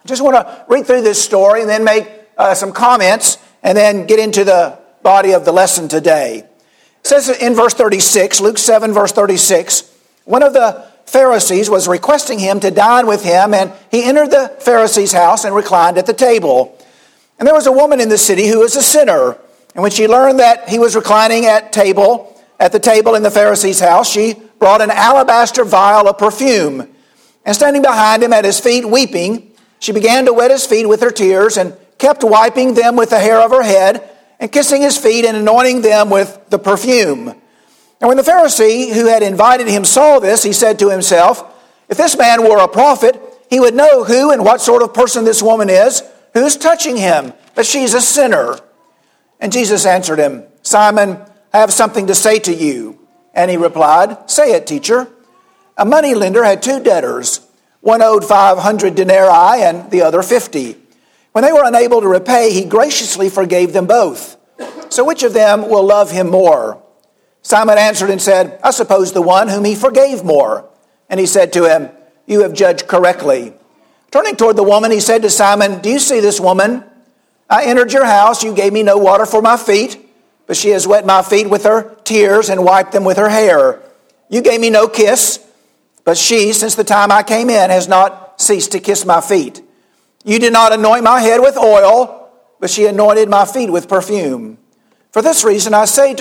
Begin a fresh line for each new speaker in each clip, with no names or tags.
I just want to read through this story and then make some comments and then get into the body of the lesson today. It says in verse 36, Luke 7, verse 36, one of the Pharisees was requesting him to dine with him, and he entered the Pharisee's house and reclined at the table. And there was a woman in the city who was a sinner. And when she learned that he was reclining at the table in the Pharisee's house, she brought an alabaster vial of perfume. And standing behind him at his feet weeping, she began to wet his feet with her tears and kept wiping them with the hair of her head and kissing his feet and anointing them with the perfume. And when the Pharisee who had invited him saw this, he said to himself, if this man were a prophet, he would know who and what sort of person this woman is, who's touching him, but she's a sinner. And Jesus answered him, Simon, I have something to say to you. And he replied, say it, teacher. A moneylender had two debtors. One owed 500 denarii and the other 50. When they were unable to repay, he graciously forgave them both. So which of them will love him more? Simon answered and said, I suppose the one whom he forgave more. And he said to him, you have judged correctly. Turning toward the woman, he said to Simon, do you see this woman? I entered your house, you gave me no water for my feet, but she has wet my feet with her tears and wiped them with her hair. You gave me no kiss, but she, since the time I came in, has not ceased to kiss my feet. You did not anoint my head with oil, but she anointed my feet with perfume. For this reason I say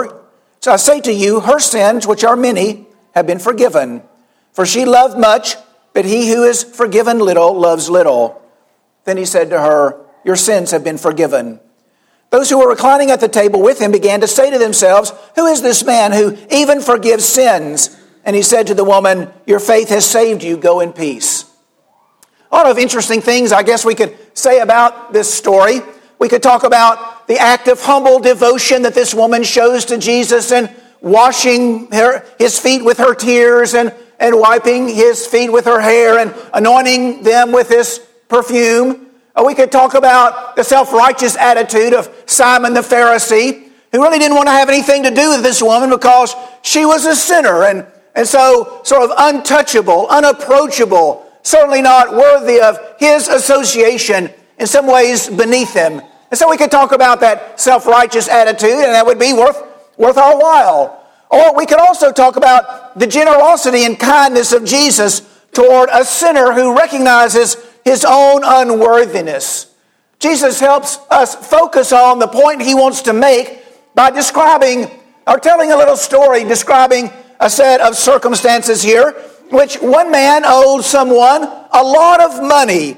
to you, her sins, which are many, have been forgiven. For she loved much, but he who is forgiven little loves little. Then he said to her, your sins have been forgiven. Those who were reclining at the table with him began to say to themselves, who is this man who even forgives sins? And he said to the woman, your faith has saved you, go in peace. A lot of interesting things I guess we could say about this story. We could talk about the act of humble devotion that this woman shows to Jesus and washing his feet with her tears and wiping his feet with her hair and anointing them with this perfume. We could talk about the self-righteous attitude of Simon the Pharisee, who really didn't want to have anything to do with this woman because she was a sinner and so sort of untouchable, unapproachable, certainly not worthy of his association, in some ways beneath him. And so we could talk about that self-righteous attitude, and that would be worth our while. Or we could also talk about the generosity and kindness of Jesus toward a sinner who recognizes his own unworthiness. Jesus helps us focus on the point he wants to make by describing or telling a little story, describing a set of circumstances here, which one man owed someone a lot of money,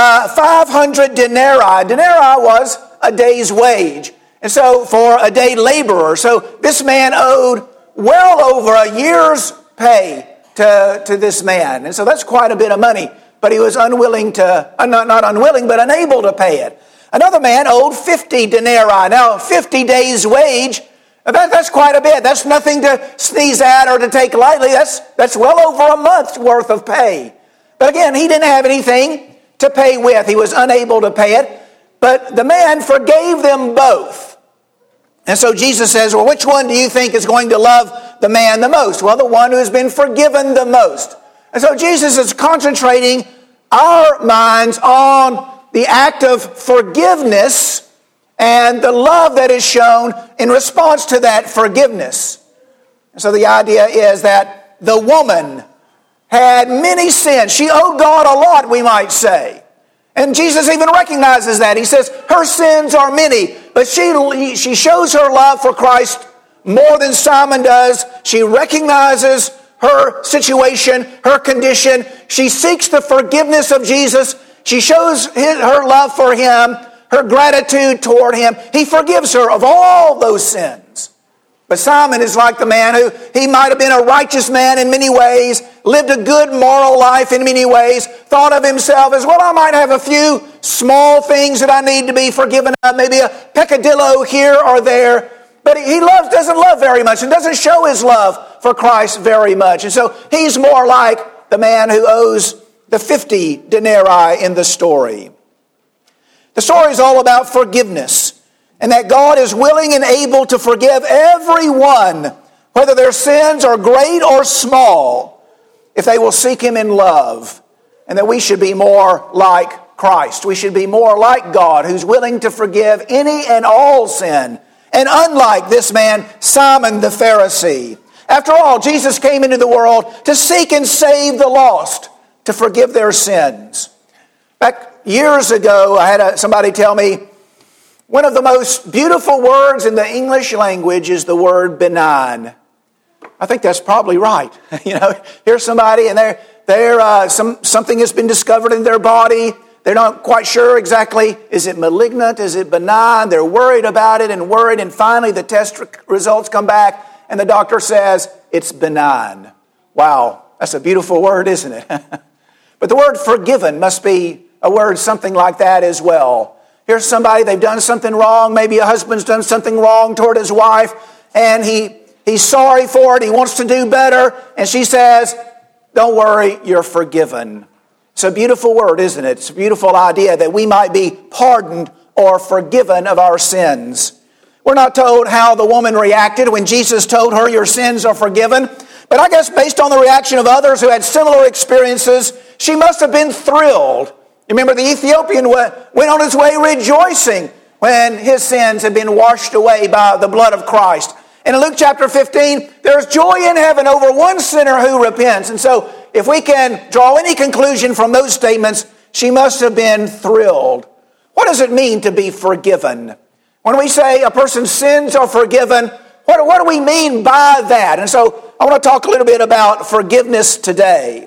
500 denarii. Denarii was a day's wage, and so for a day laborer. So this man owed well over a year's pay to this man, and so that's quite a bit of money. But he was unwilling to, not unwilling, but unable to pay it. Another man owed 50 denarii. Now, 50 days' wage, that's quite a bit. That's nothing to sneeze at or to take lightly. That's well over a month's worth of pay. But again, he didn't have anything to pay with. He was unable to pay it. But the man forgave them both. And so Jesus says, well, which one do you think is going to love the man the most? Well, the one who has been forgiven the most. And so Jesus is concentrating our minds on the act of forgiveness and the love that is shown in response to that forgiveness. And so the idea is that the woman had many sins. She owed God a lot, we might say. And Jesus even recognizes that. He says her sins are many, but she shows her love for Christ more than Simon does. She recognizes her situation, her condition. She seeks the forgiveness of Jesus. She shows her love for him, her gratitude toward him. He forgives her of all those sins. But Simon is like the man who, he might have been a righteous man in many ways, lived a good moral life in many ways, thought of himself as, well, I might have a few small things that I need to be forgiven of, maybe a peccadillo here or there. But he doesn't love very much and doesn't show his love for Christ very much. And so he's more like the man who owes the 50 denarii in the story. The story is all about forgiveness and that God is willing and able to forgive everyone, whether their sins are great or small, if they will seek him in love, and that we should be more like Christ. We should be more like God, who's willing to forgive any and all sin. And unlike this man, Simon the Pharisee. After all, Jesus came into the world to seek and save the lost, to forgive their sins. Back years ago, I had somebody tell me, one of the most beautiful words in the English language is the word benign. I think that's probably right. Here's somebody and something has been discovered in their body. They're not quite sure exactly, is it malignant, is it benign? They're worried about it and finally the test results come back and the doctor says, it's benign. Wow, that's a beautiful word, isn't it? But the word forgiven must be a word something like that as well. Here's somebody, they've done something wrong. Maybe a husband's done something wrong toward his wife and he's sorry for it. He wants to do better. And she says, don't worry, you're forgiven. It's a beautiful word, isn't it? It's a beautiful idea that we might be pardoned or forgiven of our sins. We're not told how the woman reacted when Jesus told her your sins are forgiven. But I guess based on the reaction of others who had similar experiences, she must have been thrilled. You remember the Ethiopian went on his way rejoicing when his sins had been washed away by the blood of Christ. And in Luke chapter 15, there's joy in heaven over one sinner who repents. And so if we can draw any conclusion from those statements, she must have been thrilled. What does it mean to be forgiven? When we say a person's sins are forgiven, what do we mean by that? And so I want to talk a little bit about forgiveness today.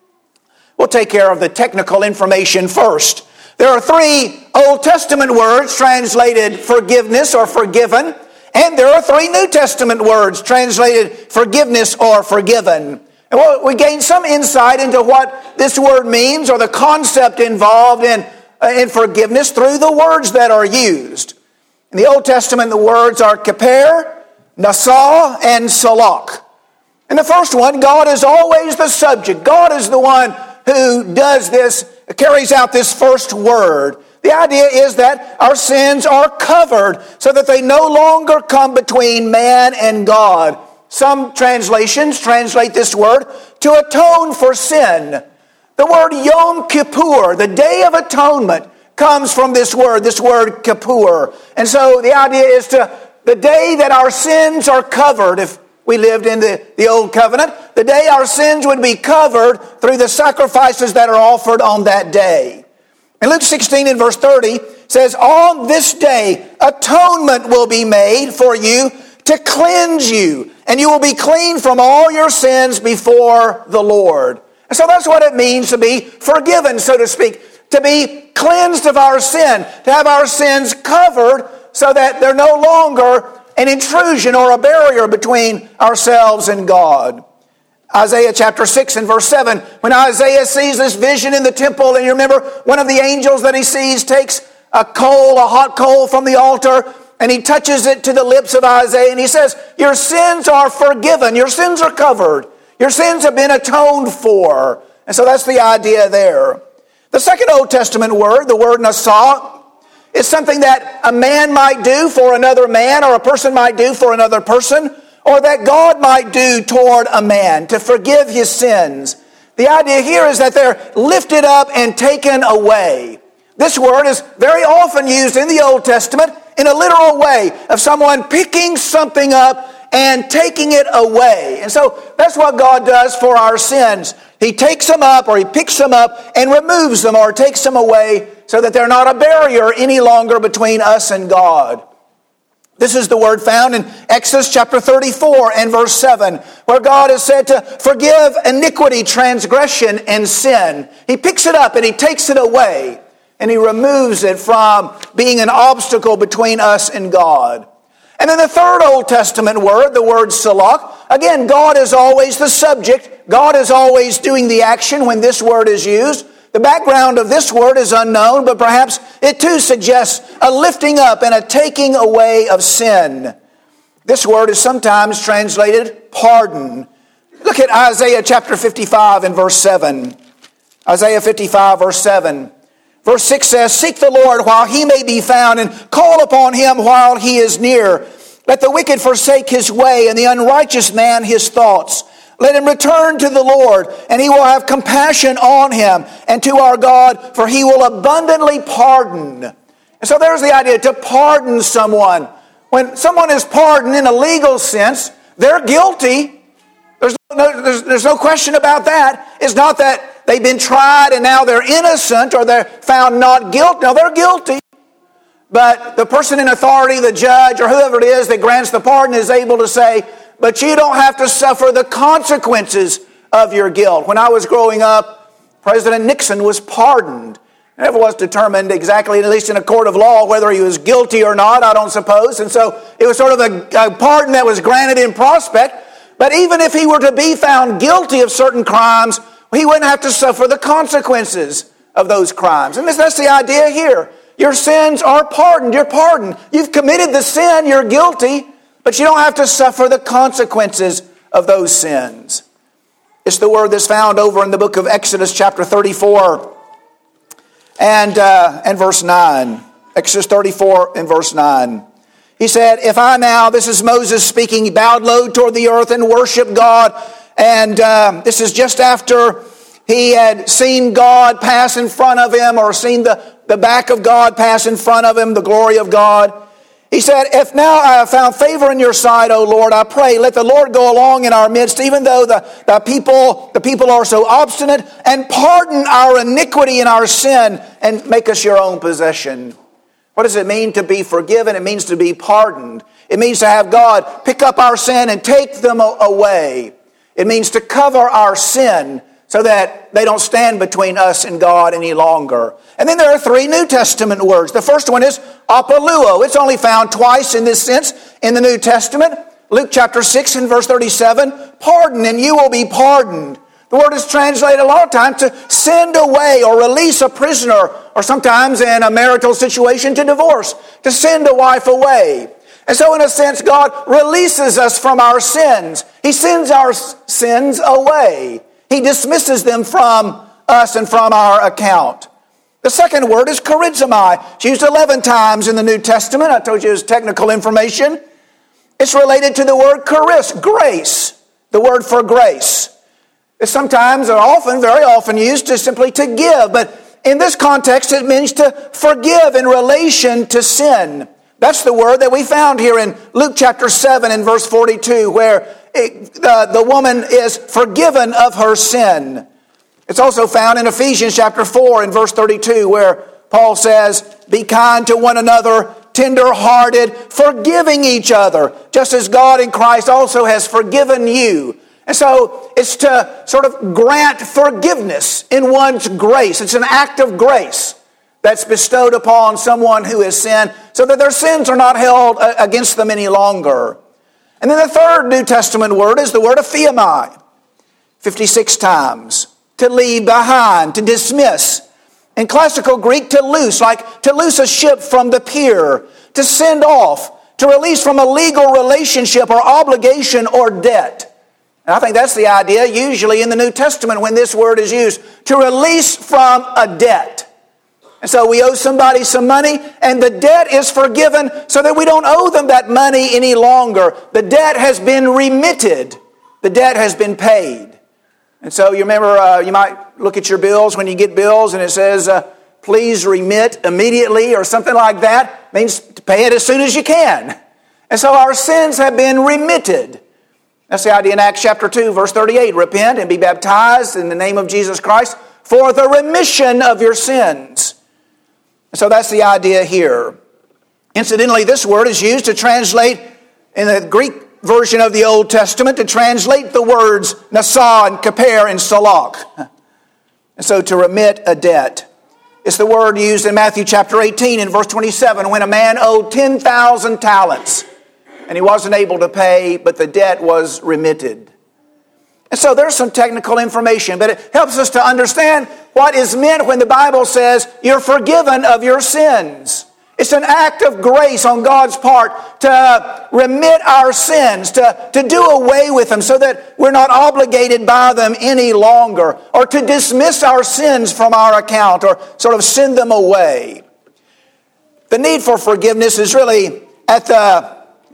We'll take care of the technical information first. There are 3 Old Testament words translated forgiveness or forgiven. And there are 3 New Testament words translated forgiveness or forgiven. And we gain some insight into what this word means or the concept involved in forgiveness through the words that are used. In the Old Testament, the words are keper, nasah, and salak. In the first one, God is always the subject. God is the one who does this, carries out this first word. The idea is that our sins are covered so that they no longer come between man and God. Some translations translate this word to atone for sin. The word Yom Kippur, the Day of Atonement, comes from this word Kippur. And so the idea is the day that our sins are covered, if we lived in the Old Covenant, the day our sins would be covered through the sacrifices that are offered on that day. In Luke 16 and verse 30 says, on this day atonement will be made for you to cleanse you, and you will be clean from all your sins before the Lord. And so that's what it means to be forgiven, so to speak, to be cleansed of our sin, to have our sins covered so that they're no longer an intrusion or a barrier between ourselves and God. Isaiah chapter 6 and verse 7, when Isaiah sees this vision in the temple, and you remember one of the angels that he sees takes a hot coal from the altar, and he touches it to the lips of Isaiah, and he says, your sins are forgiven, your sins are covered, your sins have been atoned for. And so that's the idea there. The second Old Testament word, the word nasah, is something that a man might do for another man, or a person might do for another person, or that God might do toward a man to forgive his sins. The idea here is that they're lifted up and taken away. This word is very often used in the Old Testament in a literal way of someone picking something up and taking it away. And so that's what God does for our sins. He takes them up, or he picks them up and removes them or takes them away so that they're not a barrier any longer between us and God. This is the word found in Exodus chapter 34 and verse 7, where God is said to forgive iniquity, transgression, and sin. He picks it up and he takes it away, and he removes it from being an obstacle between us and God. And then the third Old Testament word, the word salak, again, God is always the subject. God is always doing the action when this word is used. The background of this word is unknown, but perhaps it too suggests a lifting up and a taking away of sin. This word is sometimes translated pardon. Look at Isaiah chapter 55 and verse 7. Isaiah 55 verse 7. Verse 6 says, seek the Lord while he may be found, and call upon him while he is near. Let the wicked forsake his way, and the unrighteous man his thoughts. Let him return to the Lord, and he will have compassion on him, and to our God, for he will abundantly pardon. And so there's the idea, to pardon someone. When someone is pardoned in a legal sense, they're guilty. There's no question about that. It's not that they've been tried and now they're innocent or they're found not guilty. No, they're guilty. But the person in authority, the judge or whoever it is that grants the pardon, is able to say, but you don't have to suffer the consequences of your guilt. When I was growing up, President Nixon was pardoned. It never was determined exactly, at least in a court of law, whether he was guilty or not, I don't suppose. And so it was sort of a pardon that was granted in prospect. But even if he were to be found guilty of certain crimes, he wouldn't have to suffer the consequences of those crimes. And that's the idea here. Your sins are pardoned. You're pardoned. You've committed the sin. You're guilty. But you don't have to suffer the consequences of those sins. It's the word that's found over in the book of Exodus chapter 34 and verse 9. Exodus 34 and verse 9. He said, if I now, this is Moses speaking, bowed low toward the earth and worshiped God. And this is just after he had seen God pass in front of him, or seen the back of God pass in front of him, the glory of God. He said, if now I have found favor in your sight, O Lord, I pray, let the Lord go along in our midst, even though the people are so obstinate, and pardon our iniquity and our sin, and make us your own possession. What does it mean to be forgiven? It means to be pardoned. It means to have God pick up our sin and take them away. It means to cover our sin so that they don't stand between us and God any longer. And then there are 3 New Testament words. The first one is apoluo. It's only found twice in this sense in the New Testament. Luke chapter 6 and verse 37, pardon and you will be pardoned. The word is translated a lot of times to send away or release a prisoner, or sometimes in a marital situation to divorce, to send a wife away. And so in a sense, God releases us from our sins. He sends our sins away. He dismisses them from us and from our account. The second word is charizomai. It's used 11 times in the New Testament. I told you it's technical information. It's related to the word charis, grace, the word for grace. It's sometimes or often, very often used to simply to give. But in this context, it means to forgive in relation to sin. That's the word that we found here in Luke chapter 7 and verse 42, where the woman is forgiven of her sin. It's also found in Ephesians chapter 4 and verse 32, where Paul says, be kind to one another, tender-hearted, forgiving each other, just as God in Christ also has forgiven you. And so it's to sort of grant forgiveness in one's grace. It's an act of grace that's bestowed upon someone who has sinned, so that their sins are not held against them any longer. And then the third New Testament word is the word aphiamai, 56 times. To leave behind, to dismiss. In classical Greek, to loose, like to loose a ship from the pier, to send off, to release from a legal relationship or obligation or debt. And I think that's the idea usually in the New Testament when this word is used, to release from a debt. And so we owe somebody some money, and the debt is forgiven so that we don't owe them that money any longer. The debt has been remitted. The debt has been paid. And so you remember, you might look at your bills when you get bills, and it says, please remit immediately or something like that. It means to pay it as soon as you can. And so our sins have been remitted. That's the idea in Acts chapter 2, verse 38. Repent and be baptized in the name of Jesus Christ for the remission of your sins. So that's the idea here. Incidentally, this word is used to translate in the Greek version of the Old Testament, to translate the words nasa and kaper and salak. And so to remit a debt. It's the word used in Matthew chapter 18 in verse 27, when a man owed 10,000 talents and he wasn't able to pay, but the debt was remitted. And so there's some technical information, but it helps us to understand what is meant when the Bible says you're forgiven of your sins. It's an act of grace on God's part to remit our sins, to do away with them so that we're not obligated by them any longer, or to dismiss our sins from our account or sort of send them away. The need for forgiveness is really at the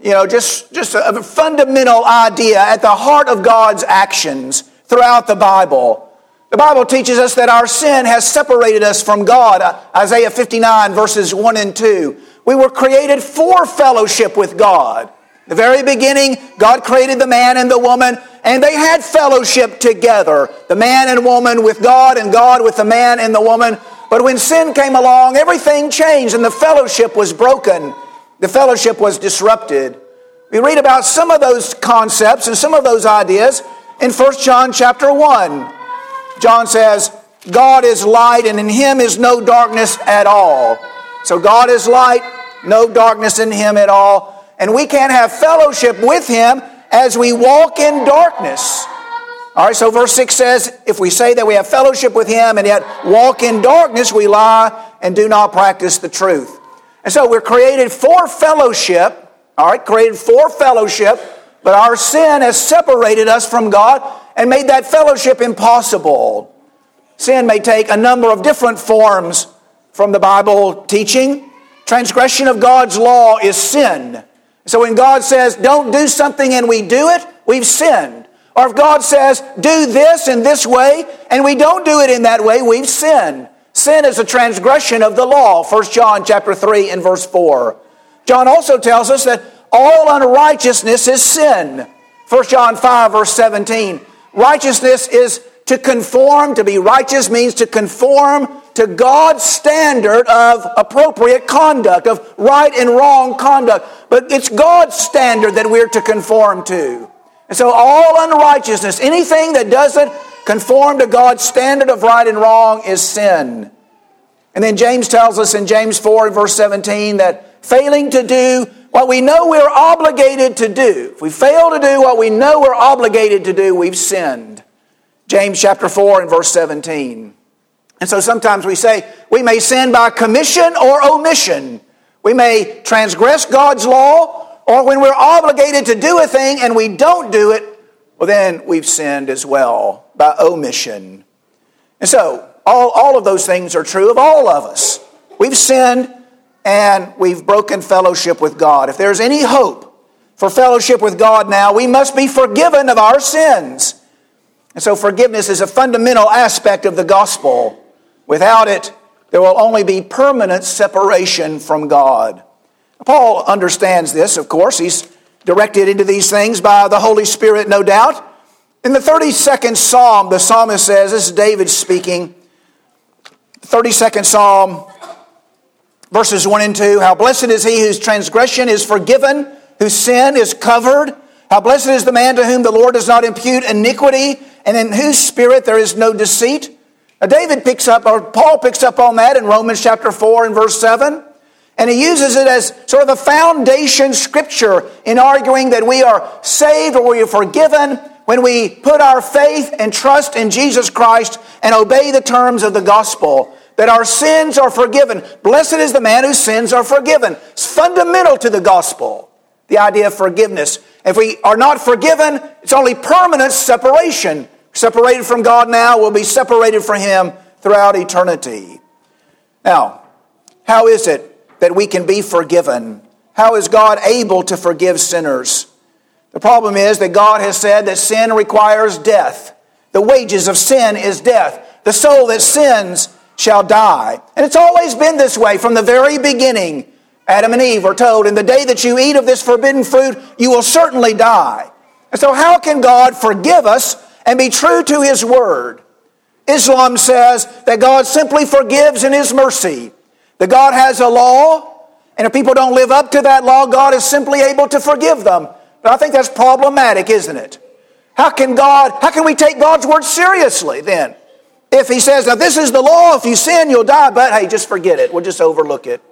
just a fundamental idea at the heart of God's actions throughout the Bible. The Bible teaches us that our sin has separated us from God. Isaiah 59 verses 1 and 2. We were created for fellowship with God. The very beginning, God created the man and the woman, and they had fellowship together. The man and woman with God, and God with the man and the woman. But when sin came along, everything changed, and the fellowship was broken. The fellowship was disrupted. We read about some of those concepts and some of those ideas in 1 John chapter 1. John says, God is light, and in Him is no darkness at all. So God is light, no darkness in Him at all. And we can't have fellowship with Him as we walk in darkness. All right, so verse 6 says, if we say that we have fellowship with Him and yet walk in darkness, we lie and do not practice the truth. And so we're created for fellowship, all right, created for fellowship, but our sin has separated us from God and made that fellowship impossible. Sin may take a number of different forms from the Bible teaching. Transgression of God's law is sin. So when God says, don't do something and we do it, we've sinned. Or if God says, do this in this way, and we don't do it in that way, we've sinned. Sin is a transgression of the law, 1 John chapter 3 and verse 4. John also tells us that all unrighteousness is sin. 1 John 5 verse 17. Righteousness is to conform. To be righteous means to conform to God's standard of appropriate conduct, of right and wrong conduct. But it's God's standard that we're to conform to. And so all unrighteousness, anything that doesn't conform to God's standard of right and wrong is sin. And then James tells us in James 4 verse 17 that failing to do what we know we're obligated to do, if we fail to do what we know we're obligated to do, we've sinned. James chapter 4 and verse 17. And so sometimes we say we may sin by commission or omission. We may transgress God's law, or when we're obligated to do a thing and we don't do it, well then we've sinned as well by omission. And so all of those things are true of all of us. We've sinned and we've broken fellowship with God. If there's any hope for fellowship with God now, we must be forgiven of our sins. And so forgiveness is a fundamental aspect of the gospel. Without it, there will only be permanent separation from God. Paul understands this, of course. He's directed into these things by the Holy Spirit, no doubt. In the 32nd Psalm, the psalmist says, this is David speaking, 32nd Psalm, verses 1 and 2, how blessed is he whose transgression is forgiven, whose sin is covered. How blessed is the man to whom the Lord does not impute iniquity, and in whose spirit there is no deceit. Now Paul picks up on that in Romans chapter 4 and verse 7. And he uses it as sort of a foundation scripture in arguing that we are saved or we are forgiven when we put our faith and trust in Jesus Christ and obey the terms of the gospel. That our sins are forgiven. Blessed is the man whose sins are forgiven. It's fundamental to the gospel, the idea of forgiveness. If we are not forgiven, it's only permanent separation. Separated from God now, we'll be separated from Him throughout eternity. Now, how is it that we can be forgiven? How is God able to forgive sinners? The problem is that God has said that sin requires death. The wages of sin is death. The soul that sins shall die. And it's always been this way from the very beginning. Adam and Eve were told, in the day that you eat of this forbidden fruit, you will certainly die. And so how can God forgive us and be true to His word? Islam says that God simply forgives in His mercy. That God has a law, and if people don't live up to that law, God is simply able to forgive them. But I think that's problematic, isn't it? How can we take God's word seriously then? If He says, now this is the law, if you sin, you'll die, but hey, just forget it. We'll just overlook it.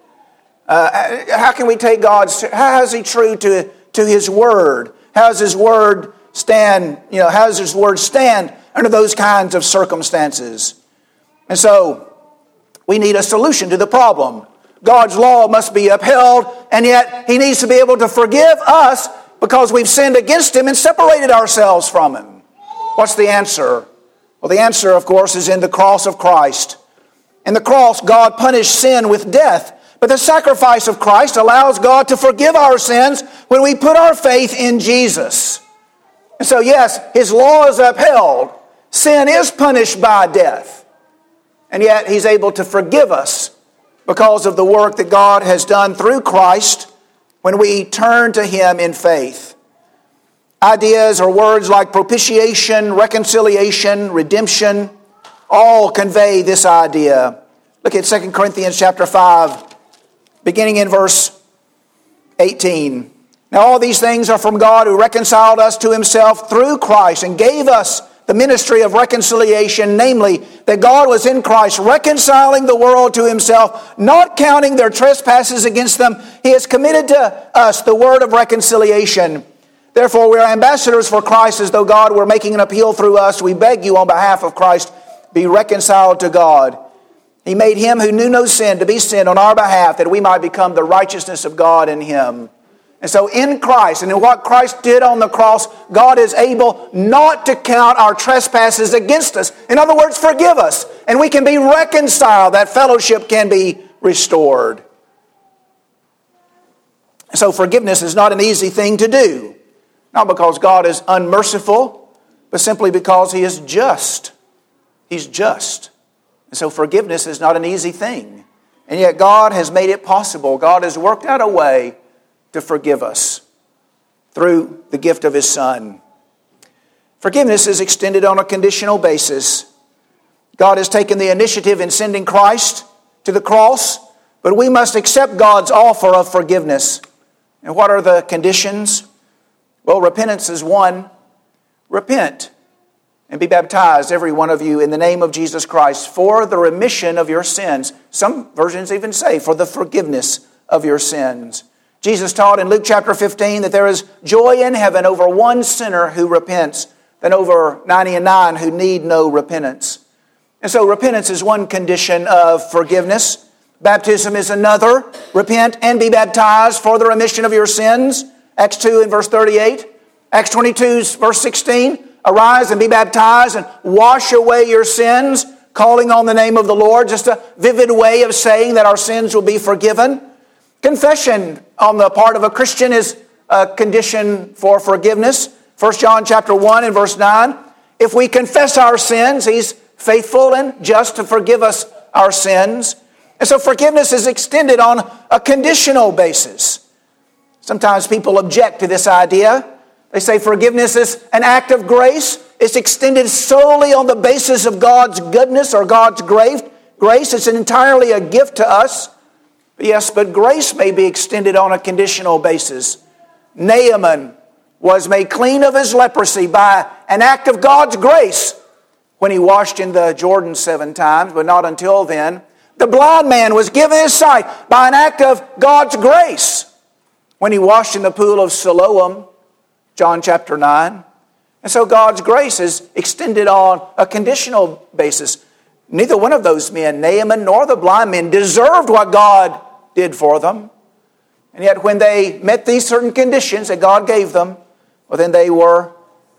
How can we take how is He true to His word? How does His word stand, how does His word stand under those kinds of circumstances? And so, we need a solution to the problem. God's law must be upheld, and yet He needs to be able to forgive us because we've sinned against Him and separated ourselves from Him. What's the answer? Well, the answer, of course, is in the cross of Christ. In the cross, God punished sin with death, But the sacrifice of Christ allows God to forgive our sins when we put our faith in Jesus. And so yes, His law is upheld. Sin is punished by death. And yet He's able to forgive us because of the work that God has done through Christ when we turn to Him in faith. Ideas or words like propitiation, reconciliation, redemption, all convey this idea. Look at 2 Corinthians chapter 5, beginning in verse 18. Now all these things are from God, who reconciled us to Himself through Christ and gave us the ministry of reconciliation, namely that God was in Christ reconciling the world to Himself, not counting their trespasses against them. He has committed to us the word of reconciliation. Therefore we are ambassadors for Christ, as though God were making an appeal through us. We beg you on behalf of Christ, be reconciled to God. He made Him who knew no sin to be sin on our behalf, that we might become the righteousness of God in Him. And so in Christ, and in what Christ did on the cross, God is able not to count our trespasses against us. In other words, forgive us. And we can be reconciled. That fellowship can be restored. So forgiveness is not an easy thing to do. Not because God is unmerciful, but simply because He is just. He's just. And so forgiveness is not an easy thing. And yet God has made it possible. God has worked out a way to forgive us through the gift of His Son. Forgiveness is extended on a conditional basis. God has taken the initiative in sending Christ to the cross, but we must accept God's offer of forgiveness. And what are the conditions? Well, repentance is one. Repent and be baptized, every one of you, in the name of Jesus Christ for the remission of your sins. Some versions even say for the forgiveness of your sins. Jesus taught in Luke chapter 15 that there is joy in heaven over one sinner who repents than over 99 who need no repentance. And so repentance is one condition of forgiveness. Baptism is another. Repent and be baptized for the remission of your sins. Acts 2 and verse 38. Acts 22 verse 16. Arise and be baptized and wash away your sins, calling on the name of the Lord. Just a vivid way of saying that our sins will be forgiven. Confession on the part of a Christian is a condition for forgiveness. 1 John chapter 1 and verse 9. If we confess our sins, He's faithful and just to forgive us our sins. And so forgiveness is extended on a conditional basis. Sometimes people object to this idea. They say forgiveness is an act of grace. It's extended solely on the basis of God's goodness or God's grace. It's entirely a gift to us. Yes, but grace may be extended on a conditional basis. Naaman was made clean of his leprosy by an act of God's grace when he washed in the Jordan 7 times, but not until then. The blind man was given his sight by an act of God's grace when he washed in the pool of Siloam, John chapter 9. And so God's grace is extended on a conditional basis. Neither one of those men, Naaman nor the blind men, deserved what God did for them. And yet when they met these certain conditions that God gave them, well, then they were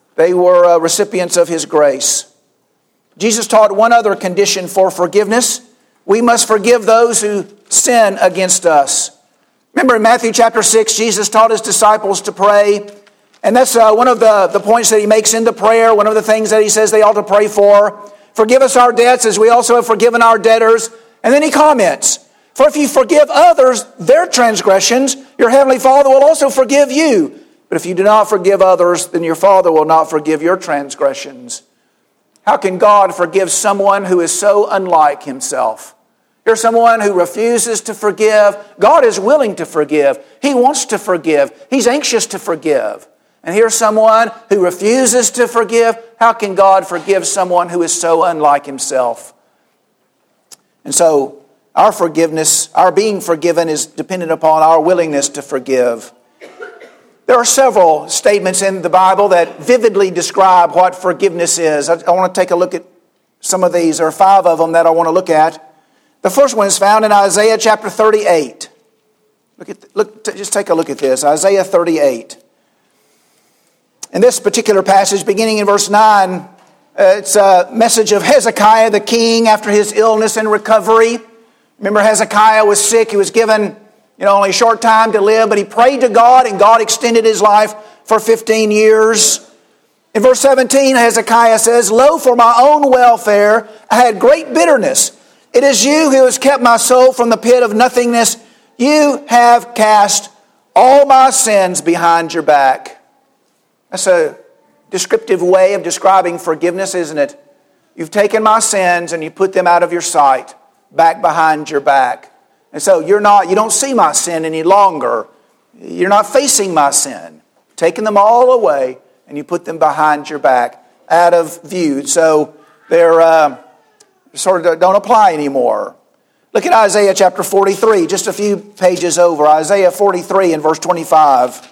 recipients of His grace. Jesus taught one other condition for forgiveness. We must forgive those who sin against us. Remember in Matthew chapter 6, Jesus taught His disciples to pray. And that's one of the points that He makes in the prayer, one of the things that He says they ought to pray for. Forgive us our debts as we also have forgiven our debtors. And then He comments, for if you forgive others their transgressions, your heavenly Father will also forgive you. But if you do not forgive others, then your Father will not forgive your transgressions. How can God forgive someone who is so unlike Himself? Here's someone who refuses to forgive. God is willing to forgive. He wants to forgive. He's anxious to forgive. And here's someone who refuses to forgive. How can God forgive someone who is so unlike Himself? And so our forgiveness, our being forgiven, is dependent upon our willingness to forgive. There are several statements in the Bible that vividly describe what forgiveness is. I want to take a look at some of these. There are 5 of them that I want to look at. The first one is found in Isaiah chapter 38. Just take a look at this. Isaiah 38. In this particular passage, beginning in verse 9, it's a message of Hezekiah the king after his illness and recovery. Remember, Hezekiah was sick. He was given only a short time to live, but he prayed to God, and God extended his life for 15 years. In verse 17, Hezekiah says, "Lo, for my own welfare, I had great bitterness. It is you who has kept my soul from the pit of nothingness. You have cast all my sins behind your back." That's a descriptive way of describing forgiveness, isn't it? You've taken my sins and you put them out of your sight, back behind your back. And so you don't see my sin any longer. You're not facing my sin. Taking them all away, and you put them behind your back, out of view. So they're sort of don't apply anymore. Look at Isaiah chapter 43, just a few pages over. Isaiah 43 and verse 25.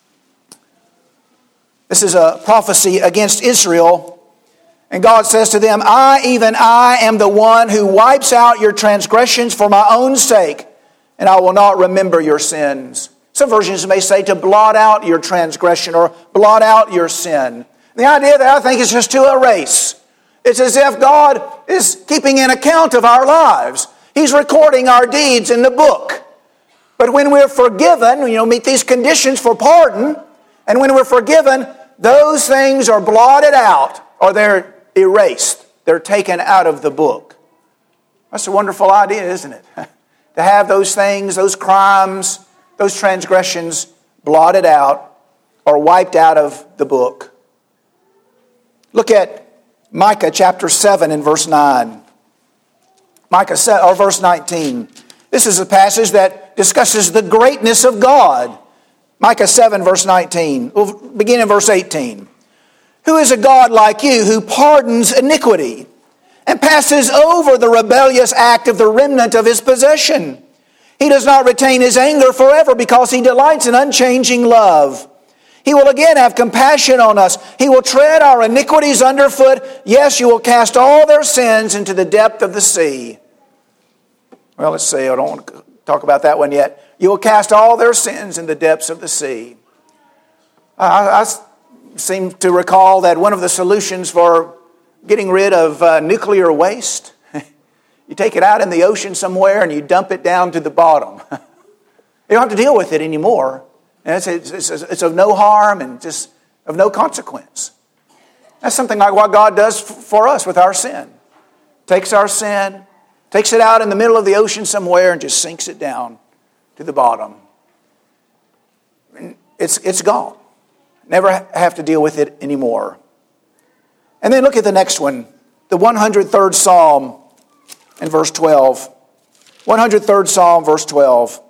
This is a prophecy against Israel. And God says to them, "I, even I, am the one who wipes out your transgressions for my own sake, and I will not remember your sins." Some versions may say to blot out your transgression or blot out your sin. The idea there, I think, is just to erase. It's as if God is keeping an account of our lives. He's recording our deeds in the book. But when we're forgiven, meet these conditions for pardon, and when we're forgiven, those things are blotted out, or they're erased. They're taken out of the book. That's a wonderful idea, isn't it? To have those things, those crimes, those transgressions blotted out or wiped out of the book. Look at Micah chapter 7 and verse 9. Micah 7, or verse 19. This is a passage that discusses the greatness of God. Micah 7 verse 19. We'll begin in verse 18. "Who is a God like you, who pardons iniquity and passes over the rebellious act of the remnant of his possession? He does not retain his anger forever, because he delights in unchanging love. He will again have compassion on us. He will tread our iniquities underfoot. Yes, you will cast all their sins into the depth of the sea." Well, let's see. I don't want to talk about that one yet. You will cast all their sins in the depths of the sea. I seem to recall that one of the solutions for getting rid of nuclear waste, you take it out in the ocean somewhere and you dump it down to the bottom. You don't have to deal with it anymore. And it's of no harm and just of no consequence. That's something like what God does for us with our sin. Takes our sin, takes it out in the middle of the ocean somewhere and just sinks it down to the bottom. It's gone. Never have to deal with it anymore. And then look at the next one. The 103rd Psalm and verse 12. 103rd Psalm, verse 12.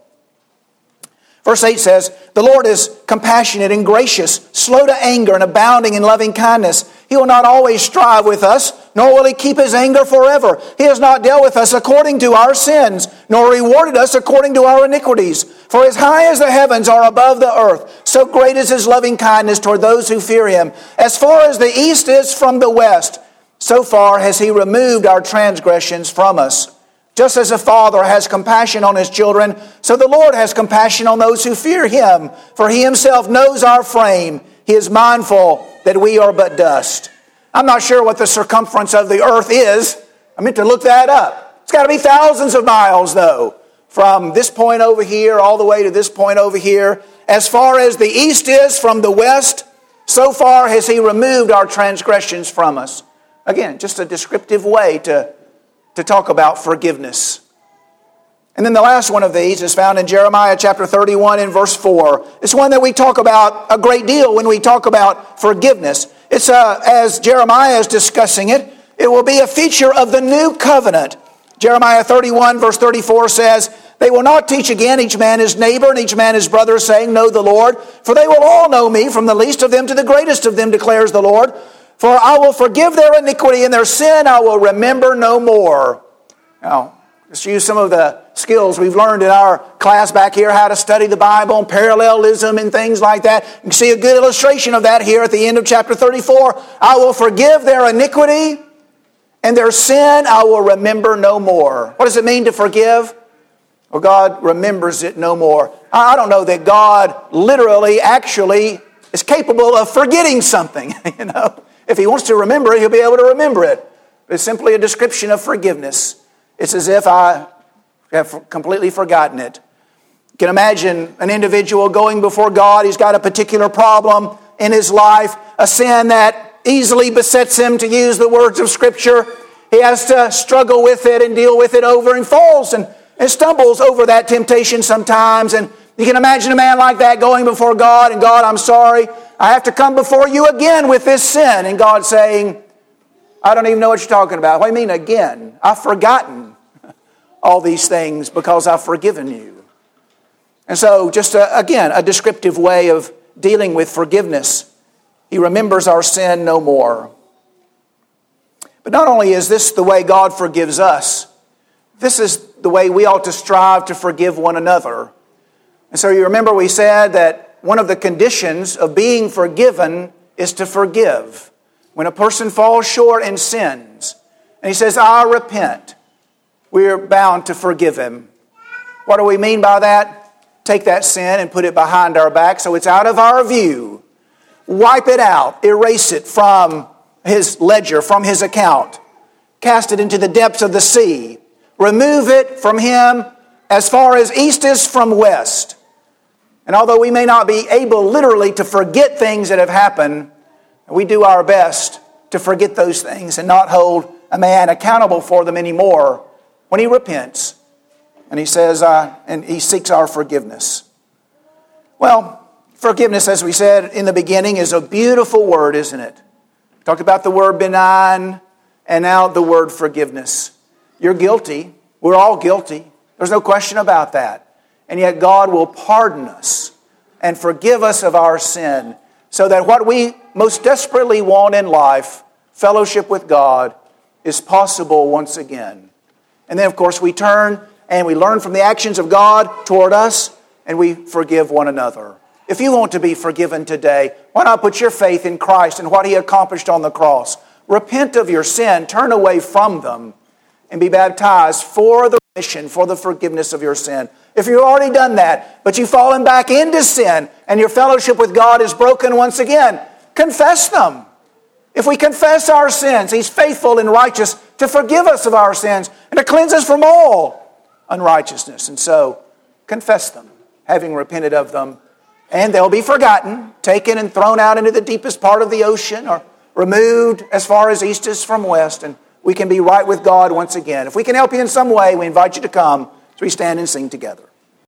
Verse 8 says, "The Lord is compassionate and gracious, slow to anger and abounding in loving kindness. He will not always strive with us, nor will he keep his anger forever. He has not dealt with us according to our sins, nor rewarded us according to our iniquities. For as high as the heavens are above the earth, so great is his loving kindness toward those who fear him. As far as the east is from the west, so far has he removed our transgressions from us. Just as a father has compassion on his children, so the Lord has compassion on those who fear him. For he himself knows our frame. He is mindful that we are but dust." I'm not sure what the circumference of the earth is. I meant to look that up. It's got to be thousands of miles, though, from this point over here all the way to this point over here. As far as the east is from the west, so far has he removed our transgressions from us. Again, just a descriptive way to talk about forgiveness. And then the last one of these is found in Jeremiah chapter 31 and verse 4. It's one that we talk about a great deal when we talk about forgiveness. It's as Jeremiah is discussing it, it will be a feature of the new covenant. Jeremiah 31 verse 34 says, "They will not teach again each man his neighbor and each man his brother, saying, 'Know the Lord,' for they will all know me, from the least of them to the greatest of them, declares the Lord. For I will forgive their iniquity, and their sin I will remember no more." Now, let's use some of the skills we've learned in our class back here, how to study the Bible and parallelism and things like that. You can see a good illustration of that here at the end of chapter 34. "I will forgive their iniquity, and their sin I will remember no more." What does it mean to forgive? Well, God remembers it no more. I don't know that God literally, actually is capable of forgetting something, If he wants to remember it, he'll be able to remember it. It's simply a description of forgiveness. It's as if I We have completely forgotten it. You can imagine an individual going before God. He's got a particular problem in his life, a sin that easily besets him, to use the words of Scripture. He has to struggle with it and deal with it over, and falls and stumbles over that temptation sometimes. And you can imagine a man like that going before God, and God, I'm sorry, I have to come before you again with this sin. And God saying, I don't even know what you're talking about. What do you mean again? I've forgotten all these things because I've forgiven you. And so just again, a descriptive way of dealing with forgiveness. He remembers our sin no more. But not only is this the way God forgives us, this is the way we ought to strive to forgive one another. And so you remember we said that one of the conditions of being forgiven is to forgive. When a person falls short and sins, and he says, I repent, we're bound to forgive him. What do we mean by that? Take that sin and put it behind our back so it's out of our view. Wipe it out, erase it from his ledger, from his account. Cast it into the depths of the sea. Remove it from him as far as east is from west. And although we may not be able literally to forget things that have happened, we do our best to forget those things and not hold a man accountable for them anymore when he repents and he says, and he seeks our forgiveness. Well, forgiveness, as we said in the beginning, is a beautiful word, isn't it? We talked about the word benign and now the word forgiveness. You're guilty. We're all guilty. There's no question about that. And yet God will pardon us and forgive us of our sin so that what we most desperately want in life, fellowship with God, is possible once again. And then, of course, we turn and we learn from the actions of God toward us and we forgive one another. If you want to be forgiven today, why not put your faith in Christ and what He accomplished on the cross? Repent of your sin, turn away from them, and be baptized for the remission, for the forgiveness of your sin. If you've already done that, but you've fallen back into sin and your fellowship with God is broken once again, confess them. If we confess our sins, He's faithful and righteous to forgive us of our sins and to cleanse us from all unrighteousness. And so, confess them, having repented of them, and they'll be forgotten, taken and thrown out into the deepest part of the ocean, or removed as far as east is from west, and we can be right with God once again. If we can help you in some way, we invite you to come as we stand and sing together.